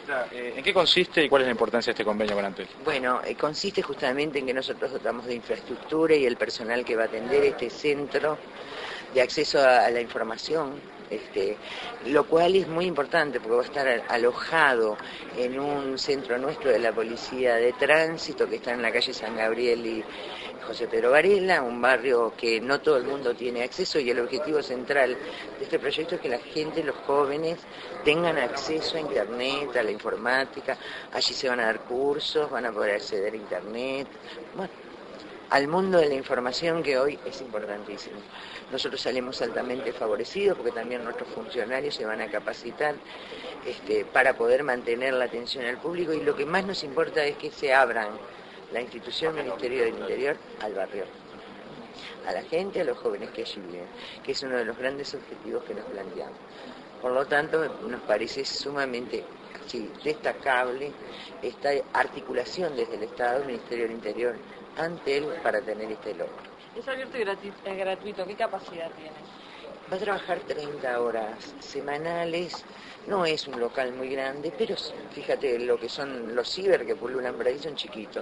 Ministra, ¿en qué consiste y cuál es la importancia de este convenio con Antel? Bueno, consiste justamente en que nosotros dotamos de infraestructura y el personal que va a atender este centro de acceso a la información, lo cual es muy importante porque va a estar alojado en un centro nuestro de la Policía de Tránsito que está en la calle San Gabriel y José Pedro Varela, un barrio que no todo el mundo tiene acceso, y el objetivo central de este proyecto es que la gente, los jóvenes, tengan acceso a Internet, a la informática. Allí se van a dar cursos, van a poder acceder a Internet, bueno, al mundo de la información, que hoy es importantísimo. Nosotros salimos altamente favorecidos porque también nuestros funcionarios se van a capacitar para poder mantener la atención al público, y lo que más nos importa es que se abran la institución Ministerio del Interior al barrio, a la gente, a los jóvenes que allí viven, que es uno de los grandes objetivos que nos planteamos. Por lo tanto, nos parece sumamente destacable esta articulación desde el Estado, el Ministerio del Interior, ante él, para tener este logro. Es abierto y gratuito. ¿Qué capacidad tiene? Va a trabajar 30 horas semanales, no es un local muy grande, pero fíjate lo que son los ciber que pululan por ahí, son chiquitos,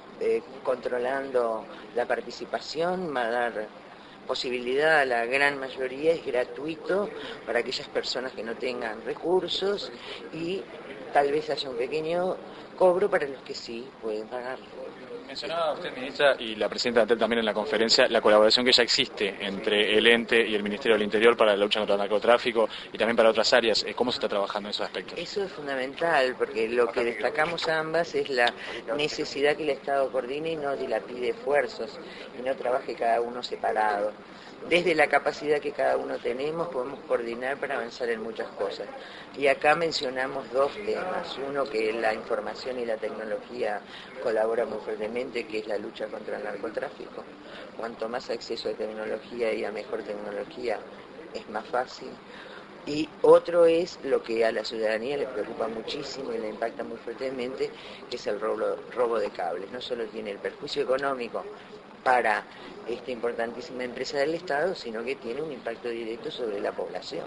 controlando la participación, va a dar posibilidad a la gran mayoría, es gratuito para aquellas personas que no tengan recursos, y tal vez haya un pequeño cobro para los que sí pueden pagarlo. Mencionaba usted, ministra, y la presidenta de Antel también en la conferencia, la colaboración que ya existe entre el ente y el Ministerio del Interior para la lucha contra el narcotráfico y también para otras áreas. ¿Cómo se está trabajando en esos aspectos? Eso es fundamental, porque lo que destacamos ambas es la necesidad que el Estado coordine y no dilapide esfuerzos, y no trabaje cada uno separado. Desde la capacidad que cada uno tenemos podemos coordinar para avanzar en muchas cosas. Y acá mencionamos dos temas. Uno, que la información y la tecnología colaboran muy fuertemente, que es la lucha contra el narcotráfico. Cuanto más acceso a tecnología y a mejor tecnología, es más fácil. Y otro es lo que a la ciudadanía le preocupa muchísimo y le impacta muy fuertemente, que es el robo de cables. No solo tiene el perjuicio económico para esta importantísima empresa del Estado, sino que tiene un impacto directo sobre la población.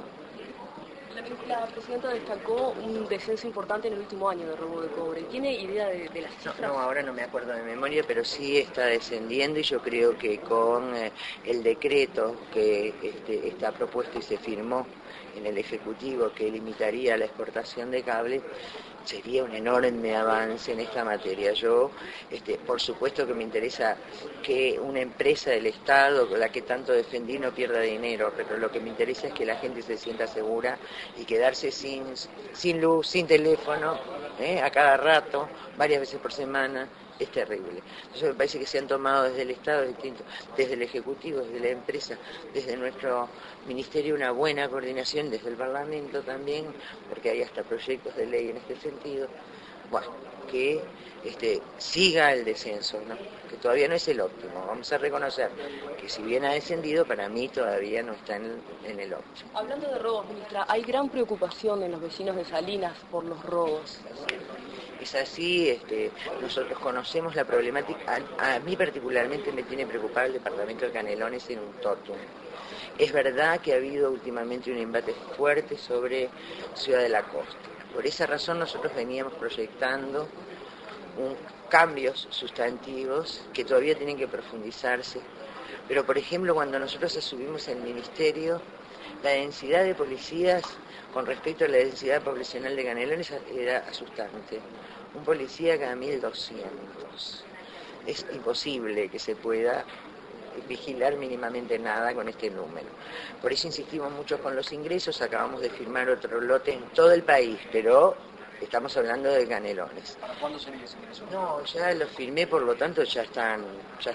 La presidenta destacó un descenso importante en el último año de robo de cobre. ¿Tiene idea de las cifras? No, ahora no me acuerdo de memoria, pero sí está descendiendo, y yo creo que con el decreto que está propuesto y se firmó en el Ejecutivo, que limitaría la exportación de cables, sería un enorme avance en esta materia. Yo, por supuesto que me interesa que una empresa del Estado, la que tanto defendí, no pierda dinero, pero lo que me interesa es que la gente se sienta segura, y quedarse sin luz, sin teléfono, a cada rato, varias veces por semana, es terrible. Entonces me parece que se han tomado desde el Estado distinto, desde el Ejecutivo, desde la empresa, desde nuestro Ministerio, una buena coordinación, desde el Parlamento también, porque hay hasta proyectos de ley en este sentido. Bueno, que siga el descenso, ¿no? Que todavía no es el óptimo. Vamos a reconocer que si bien ha descendido, para mí todavía no está en el óptimo. Hablando de robos, ministra, hay gran preocupación en los vecinos de Salinas por los robos. Es así, nosotros conocemos la problemática. A mí particularmente me tiene preocupado el departamento de Canelones en un tótum. Es verdad que ha habido últimamente un embate fuerte sobre Ciudad de la Costa. Por esa razón nosotros veníamos proyectando cambios sustantivos que todavía tienen que profundizarse. Pero, por ejemplo, cuando nosotros asumimos el ministerio, la densidad de policías con respecto a la densidad poblacional de Canelones era asustante. Un policía cada 1.200. Es imposible que se pueda vigilar mínimamente nada con este número. Por eso insistimos mucho con los ingresos. Acabamos de firmar otro lote en todo el país, pero estamos hablando de Canelones. ¿Para cuándo se inicia ese ingreso? No, ya los firmé, por lo tanto ya están.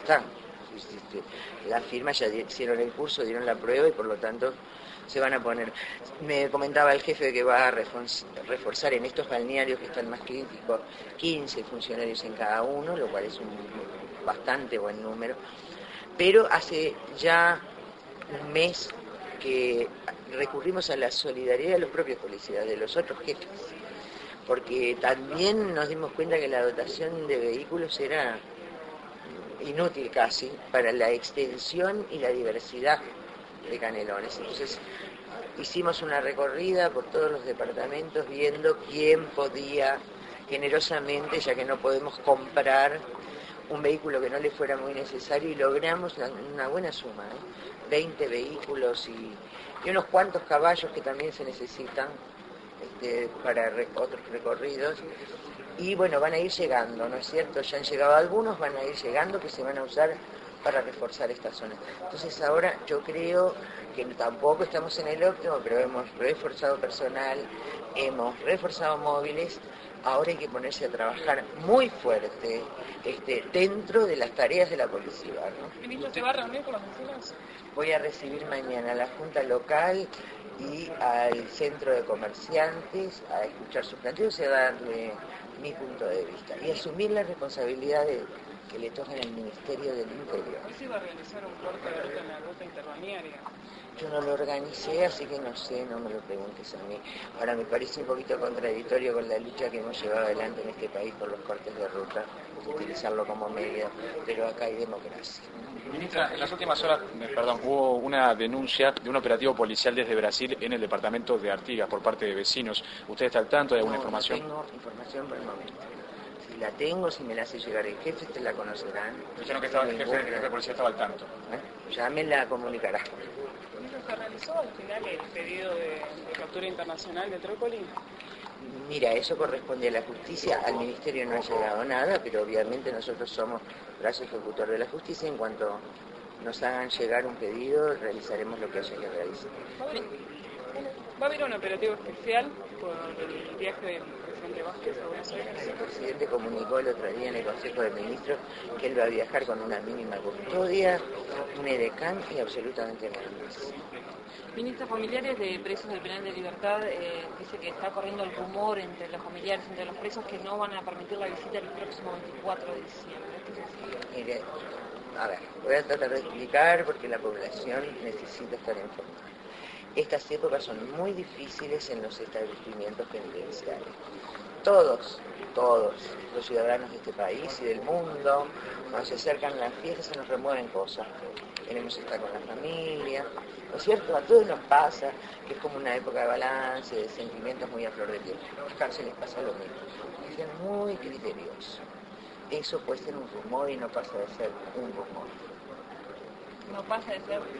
La firma, ya hicieron el curso, dieron la prueba, y por lo tanto se van a poner. Me comentaba el jefe que va a reforzar en estos balnearios que están más críticos 15 funcionarios en cada uno, lo cual es un bastante buen número. Pero hace ya un mes que recurrimos a la solidaridad de los propios policías, de los otros jefes, porque también nos dimos cuenta que la dotación de vehículos era inútil casi para la extensión y la diversidad de Canelones. Entonces hicimos una recorrida por todos los departamentos viendo quién podía generosamente, ya que no podemos comprar un vehículo que no le fuera muy necesario, y logramos una buena suma, 20 vehículos y unos cuantos caballos que también se necesitan para otros recorridos. Y bueno, van a ir llegando, ¿no es cierto? Ya han llegado algunos, van a ir llegando, que se van a usar para reforzar esta zona. Entonces ahora yo creo que tampoco estamos en el óptimo, pero hemos reforzado personal, hemos reforzado móviles. Ahora hay que ponerse a trabajar muy fuerte dentro de las tareas de la policía, ¿no? ¿Ministro, se va a reunir con los vecinos? Voy a recibir mañana a la Junta Local y al Centro de Comerciantes a escuchar sus planteos y a darle mi punto de vista y asumir la responsabilidad que le toca al Ministerio del Interior. ¿Y se va a realizar un corte de ruta en la ruta interbalnearia? Yo no lo organicé, así que no sé, no me lo preguntes a mí. Ahora me parece un poquito contradictorio con la lucha que hemos llevado adelante en este país por los cortes de ruta, utilizarlo como medio, pero acá hay democracia. Ministra, en las últimas horas, hubo una denuncia de un operativo policial desde Brasil en el departamento de Artigas por parte de vecinos. ¿Usted está al tanto de alguna información? No tengo información por el momento. Si la tengo, si me la hace llegar el jefe, te la conocerán. Dijeron que el jefe de policía estaba al tanto. Ya me la comunicará. ¿Se realizó al final el pedido de captura internacional de Trócoli? Mira, eso corresponde a la justicia, al ministerio no ha llegado nada, pero obviamente nosotros somos brazo ejecutor de la justicia. En cuanto nos hagan llegar un pedido, realizaremos lo que haya que realizar. ¿Va a haber un operativo especial por el viaje del presidente Vázquez a Buenos Aires? El presidente comunicó el otro día en el Consejo de Ministros que él va a viajar con una mínima custodia, un edecán y absolutamente nada más. Ministra, familiares de presos del penal de Libertad dice que está corriendo el rumor entre los familiares, entre los presos, que no van a permitir la visita el próximo 24 de diciembre. Mire, a ver, voy a tratar de explicar porque la población necesita estar informada. Estas épocas son muy difíciles en los establecimientos penitenciarios. Todos los ciudadanos de este país y del mundo, cuando se acercan las fiestas se nos remueven cosas. Queremos estar con la familia, ¿no es cierto? A todos nos pasa que es como una época de balance, de sentimientos muy a flor de piel. A las cárceles pasa lo mismo. Hay que ser muy criteriosos. Eso puede ser un rumor y no pasa de ser un rumor. No pasa de ser...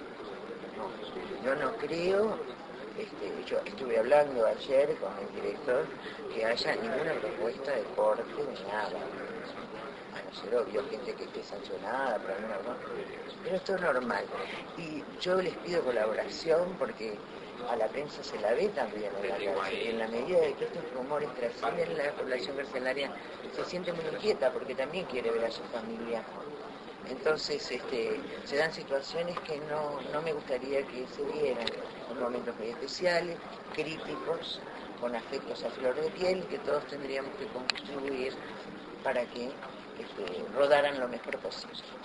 No, yo no creo, yo estuve hablando ayer con el director, que haya ninguna propuesta de corte ni nada. A no ser obvio, gente que esté sancionada por alguna razón, pero esto es normal. Y yo les pido colaboración porque a la prensa se la ve también en la cárcel. Y en la medida de que estos rumores trascienden, la población carcelaria se siente muy inquieta porque también quiere ver a su familia. Entonces se dan situaciones que no me gustaría que se dieran en momentos muy especiales, críticos, con afectos a flor de piel, que todos tendríamos que contribuir para que rodaran lo mejor posible.